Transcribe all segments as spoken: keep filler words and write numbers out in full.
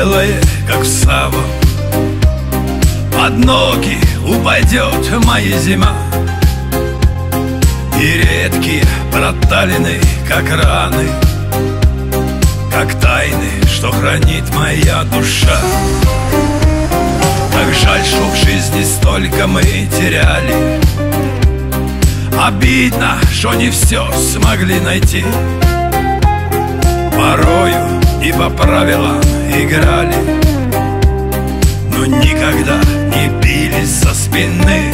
белое, как в саву, под ноги упадет моя зима. И редкие проталины, как раны, как тайны, что хранит моя душа. Так жаль, что в жизни столько мы теряли. Обидно, что не все смогли найти. Порою и по правилам играли, но никогда не бились со спины.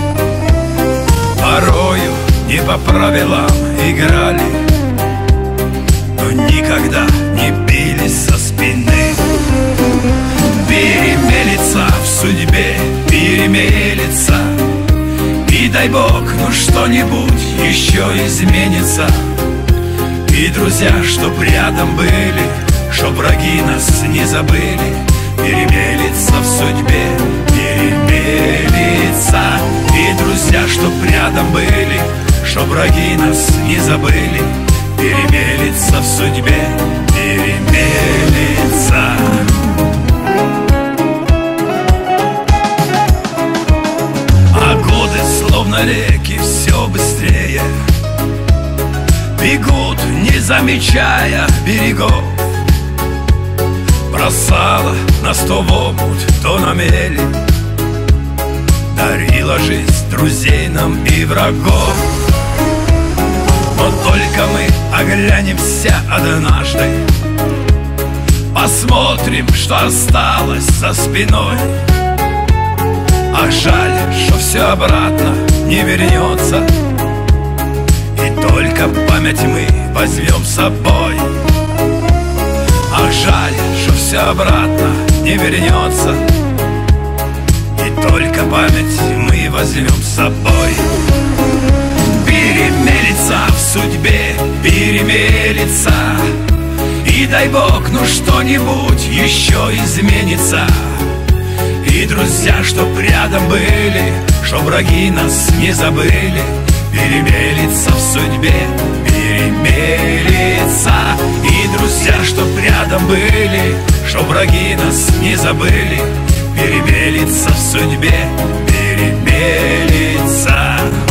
Порою не по правилам играли, но никогда не бились со спины. Перемелется в судьбе, перемелется, и дай Бог, ну что-нибудь еще изменится. И друзья, чтоб рядом были, чтоб враги нас не забыли. Перемелется в судьбе, перемелится, и друзья, чтоб рядом были, чтоб враги нас не забыли. Перемелится в судьбе, перемелится. А годы, словно реки, все быстрее бегут, не замечая берегов. Бросала на сто в омут, то на мели, дарила жизнь друзей нам и врагов. Но только мы оглянемся однажды, посмотрим, что осталось за спиной. А жаль, что все обратно не вернется, и только память мы возьмем с собой. А жаль, что все обратно не вернется, и только память мы возьмем с собой. Перемелится в судьбе, перемелится, и дай Бог, ну что-нибудь еще изменится. И друзья, чтоб рядом были, чтоб враги нас не забыли. Перемелится в судьбе, перемелится, и друзья, чтоб рядом были, чтоб враги нас не забыли. Перемелится в судьбе, перемелится.